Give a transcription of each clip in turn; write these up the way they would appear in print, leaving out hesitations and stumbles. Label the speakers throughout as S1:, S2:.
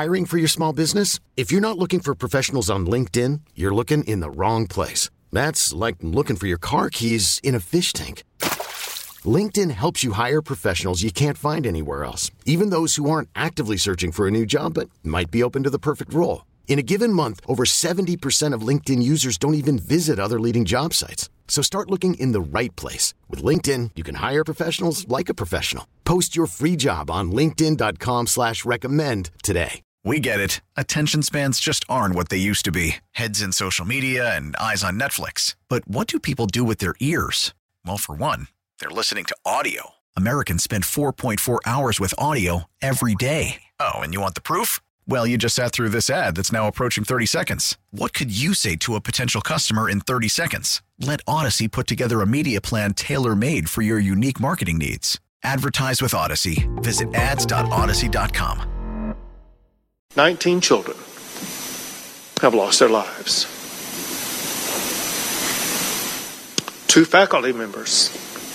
S1: Hiring for your small business? If you're not looking for professionals on LinkedIn, you're looking in the wrong place. That's like looking for your car keys in a fish tank. LinkedIn helps you hire professionals you can't find anywhere else, even those who aren't actively searching for a new job but might be open to the perfect role. In a given month, over 70% of LinkedIn users don't even visit other leading job sites. So start looking in the right place. With LinkedIn, you can hire professionals like a professional. Post your free job on linkedin.com/recommend today.
S2: We get it. Attention spans just aren't what they used to be. Heads in social media and eyes on Netflix. But what do people do with their ears? Well, for one, they're listening to audio. Americans spend 4.4 hours with audio every day. Oh, and you want the proof? Well, you just sat through this ad that's now approaching 30 seconds. What could you say to a potential customer in 30 seconds? Let Odyssey put together a media plan tailor-made for your unique marketing needs. Advertise with Odyssey. Visit ads.odyssey.com.
S3: 19 children have lost their lives. 2 faculty members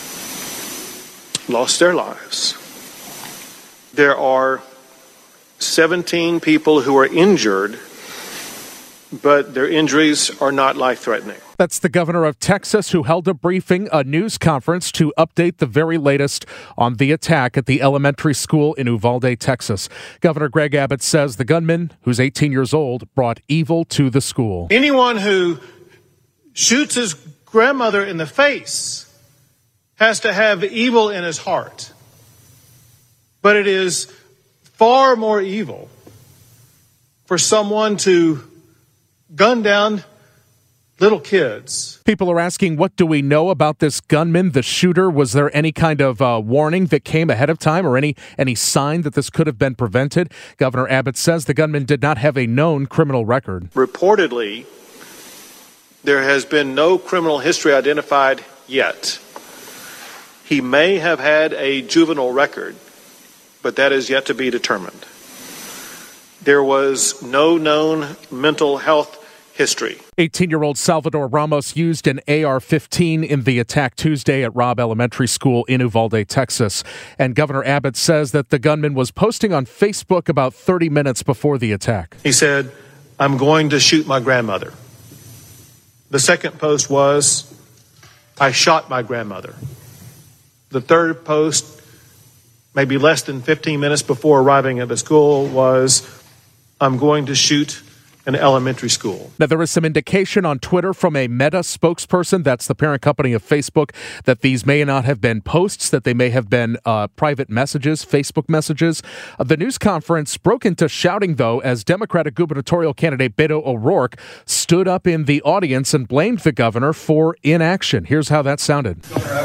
S3: lost their lives. There are 17 people who are injured, but their injuries are not life-threatening.
S4: That's the governor of Texas, who held a briefing, a news conference, to update the very latest on the attack at the elementary school in Uvalde, Texas. Governor Greg Abbott says the gunman, who's 18 years old, brought evil to the school.
S3: Anyone who shoots his grandmother in the face has to have evil in his heart. But it is far more evil for someone to gun down little kids.
S4: People are asking, what do we know about this gunman, the shooter? Was there any kind of warning that came ahead of time or any sign that this could have been prevented? Governor Abbott says the gunman did not have a known criminal record.
S3: Reportedly, there has been no criminal history identified yet. He may have had a juvenile record, but that is yet to be determined. There was no known mental health history.
S4: 18-year-old Salvador Ramos used an AR-15 in the attack Tuesday at Robb Elementary School in Uvalde, Texas. And Governor Abbott says that the gunman was posting on Facebook about 30 minutes before the attack.
S3: He said, "I'm going to shoot my grandmother." The second post was, "I shot my grandmother." The third post, maybe less than 15 minutes before arriving at the school, was, "I'm going to shoot an elementary school."
S4: Now, there is some indication on Twitter from a Meta spokesperson, that's the parent company of Facebook, that these may not have been posts, that they may have been private messages, Facebook messages. The news conference broke into shouting, though, as Democratic gubernatorial candidate Beto O'Rourke stood up in the audience and blamed the governor for inaction. Here's how that sounded.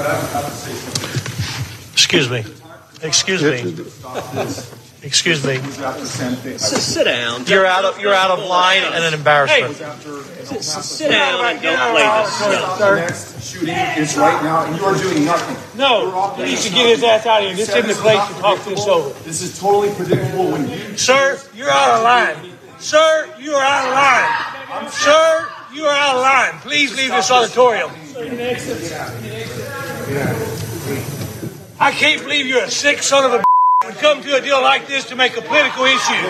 S3: Excuse me. Excuse me. Excuse me.
S5: Sit down.
S3: You're out of line and an embarrassment.
S5: Hey, sit down and don't play this stuff.
S6: The next shooting is right now, and you are doing nothing.
S3: No, he needs to get his ass out of here. This isn't the place to talk this over.
S6: This is totally predictable when you...
S3: Sir, you're out of line. Sir, you are out of line. Sir, you are out of line. Please leave this auditorium. I can't believe you're a sick son of a would come to a deal like this to make a political issue.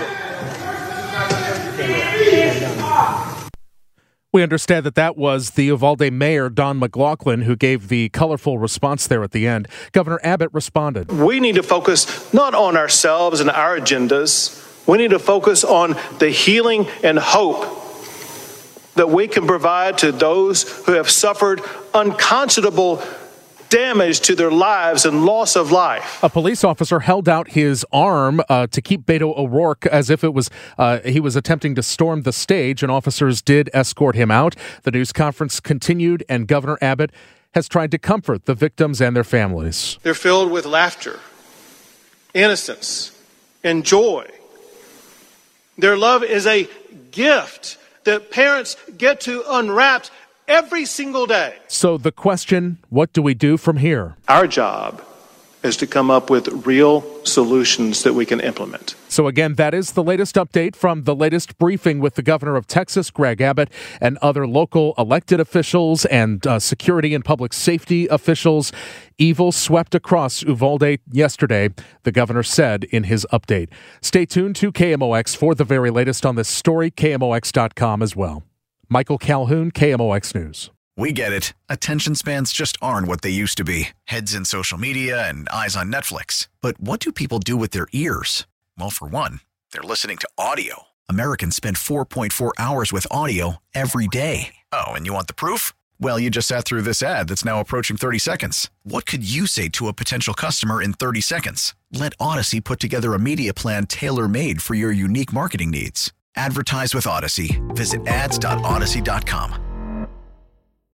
S4: We understand that was the Uvalde mayor, Don McLaughlin, who gave the colorful response there at the end. Governor Abbott responded.
S3: We need to focus not on ourselves and our agendas. We need to focus on the healing and hope that we can provide to those who have suffered unconscionable damage to their lives and loss of life.
S4: A police officer held out his arm to keep Beto O'Rourke as if it was he was attempting to storm the stage, and officers did escort him out. The news conference continued, and Governor Abbott has tried to comfort the victims and their families.
S3: They're filled with laughter, innocence, and joy. Their love is a gift that parents get to unwrap every single day.
S4: So the question, what do we do from here?
S3: Our job is to come up with real solutions that we can implement.
S4: So again, that is the latest update from the latest briefing with the governor of Texas, Greg Abbott, and other local elected officials and security and public safety officials. Evil swept across Uvalde yesterday, the governor said in his update. Stay tuned to KMOX for the very latest on this story, KMOX.com as well. Michael Calhoun, KMOX News.
S2: We get it. Attention spans just aren't what they used to be. Heads in social media and eyes on Netflix. But what do people do with their ears? Well, for one, they're listening to audio. Americans spend 4.4 hours with audio every day. Oh, and you want the proof? Well, you just sat through this ad that's now approaching 30 seconds. What could you say to a potential customer in 30 seconds? Let Odyssey put together a media plan tailor-made for your unique marketing needs. Advertise with Odyssey. Visit ads.odyssey.com.